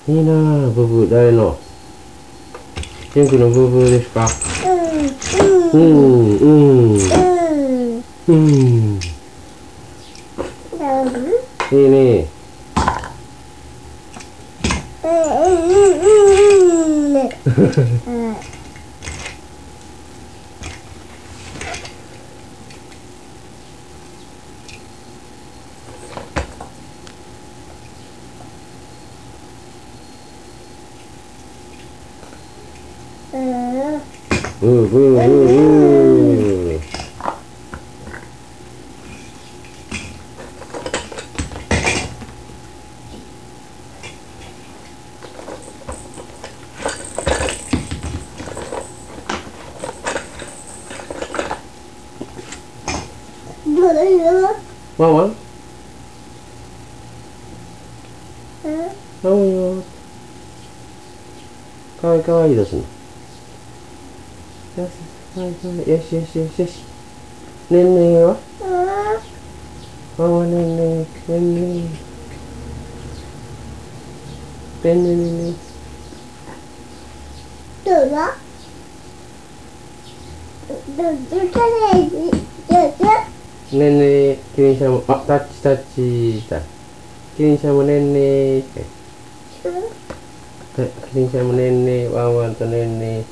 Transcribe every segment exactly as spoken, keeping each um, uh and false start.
いいなぁ、ブブー。誰の？ジュン君のブブーですか？うん、うん、うん。うん。いいね。ブーブーブーブー。ワンワン？ワンワンよ。かわいいかわいいですね。よしよしよしよしよし。ねんねは？ワンワンねんねねんねねんねんねん。どうぞ。ねんね、キリンちゃんも、あ、タッチタッチだ。キリンちゃんもねんねって。キリンちゃんもねんね、ワンワンとねんね。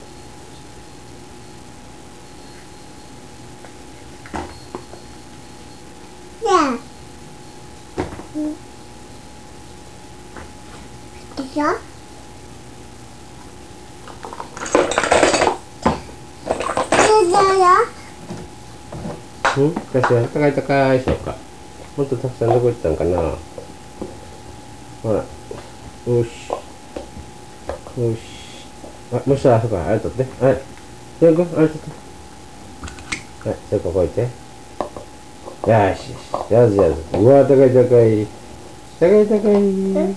うん、私は高い高いしようか。もっとたくさんどこ行ったんかな。ほら。よし。よし。あ、もう一つあそこ、あれ取って。はい。ジュン君、あれ取って。はい、それここ置いて。よしよし。やずやず。うわ、高い高い。高い高い。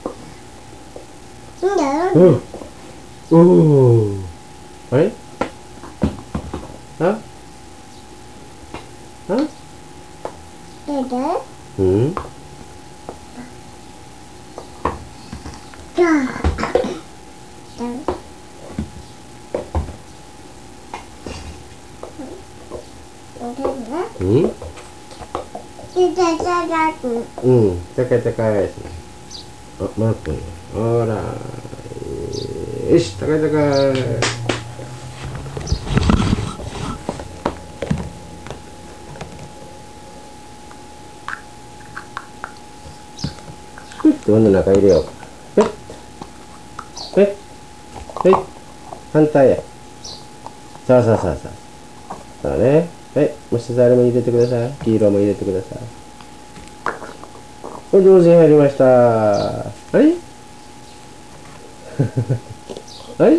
うん。おー。あれ？あ？あ？うん？うん？うん。高い高いですね。あ、マー君。ほら。よし、高い高い。ふっと輪の中入れようか。ふっ。ふっ。ふっ。反対や。さあさあさあさあ。そうね。はい。もう一つあれも入れてください。黄色も入れてください。お、上手に入りました。はい。はい。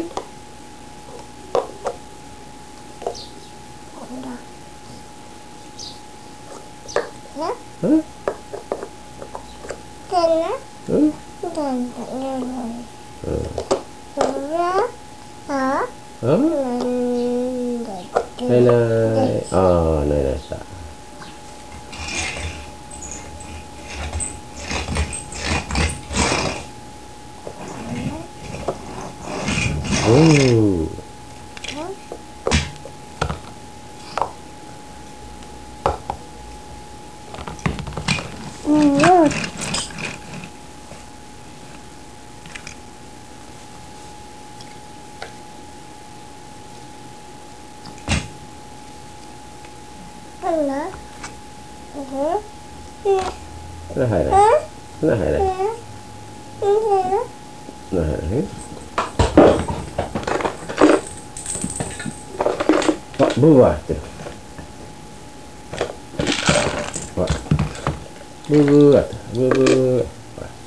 うん。うん。あ？ないない。ああ、ないないした。うん。それ入らない。それ入らない。それ入らない。あ、ブーは入ってる。ほら。ブーブーあった。ブーブー。ほら。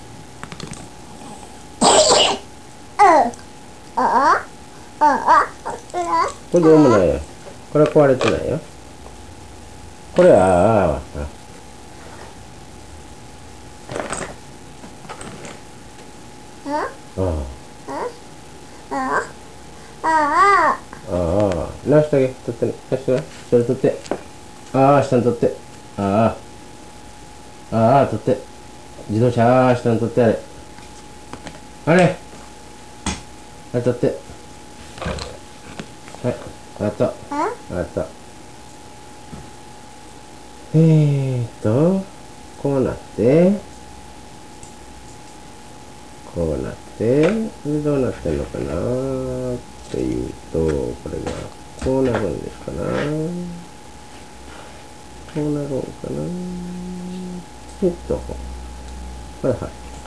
これどうもないよ。これは壊れてないよ。これは、ああ、ああ。ああ、直してあげ、取ってね。直してな。それ取って。ああ、下に取って。ああ、ああ、取って。自動車、ああ、下に取ってあれ。 あれ当たって。はい、あった。あった。えーっと、こうなって、こうなって、でどうなってんのかなっていうと、これがこうなるんですかな。こうなるんかな。えっと、はいはい。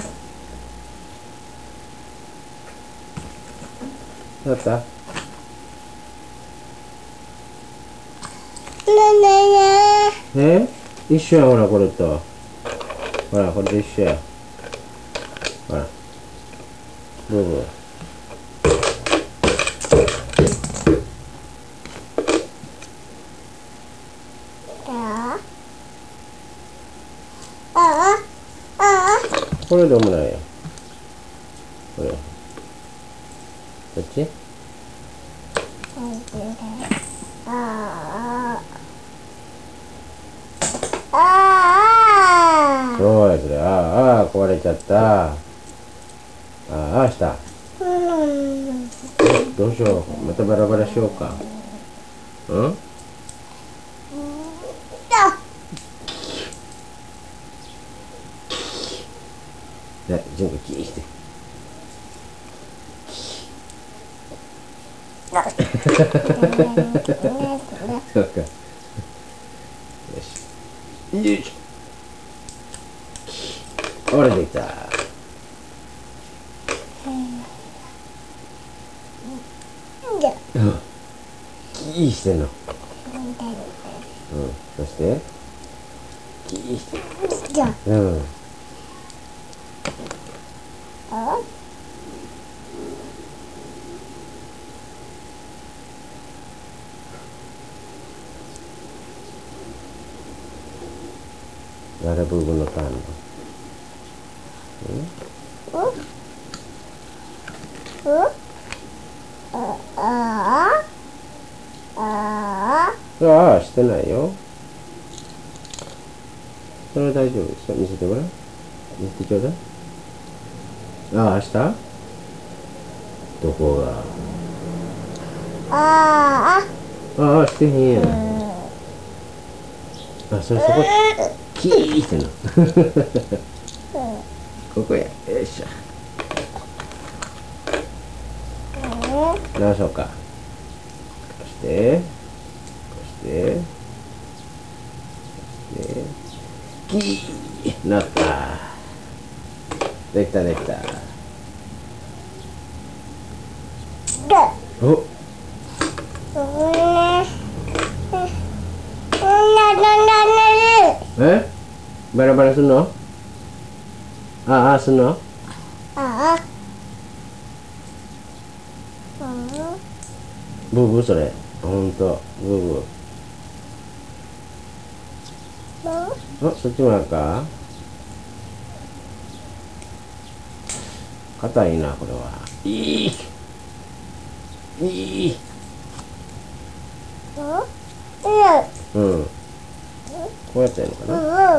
やったえ一緒や、ほら、これと。ほら、これと一緒や。ほら。ブーブー。これでもないよ。これ。こっちそうや、それ。ああ、ああ、壊れちゃった。ああ、あした。どうしよう。またバラバラしようか。うんで、全部キーして。そうか。よし。よいしょ。折れてきた。うん。キーしてんの。うん。そして、キーして。うん。誰部分のターンだ。ああ、してないよ。それは大丈夫ですよ。見せてごらん。見せてちょうだい。ああ、したどこが。ああ、してへんやん。あ、それそこ、キーしてんの。ここや。よいしょ。直そうか。こうして、こうして、こうして、キーなった。できたできた。おえバラバラすんの。ああ、すんの。ブーブーそれ。ほんと、ブーブー。あ、そっちもあるか。硬いな、これは。いいいいうん。こうやったらいいのかな。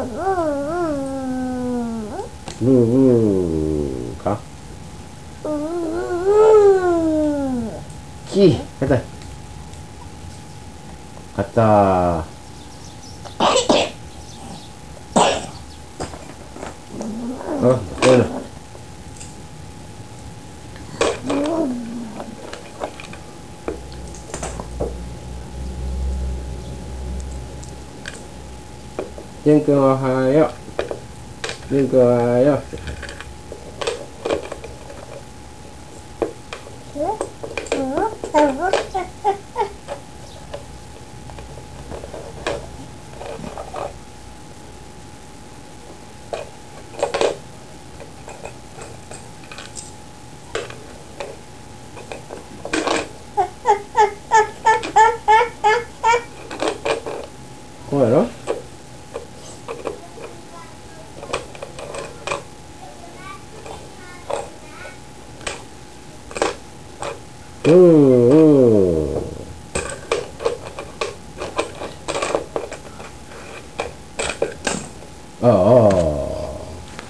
ブーブーか。キー、硬い。硬ー。あ、そういうの。ジュン君おはよう。ジュン君おはよう。こうやろ。うん。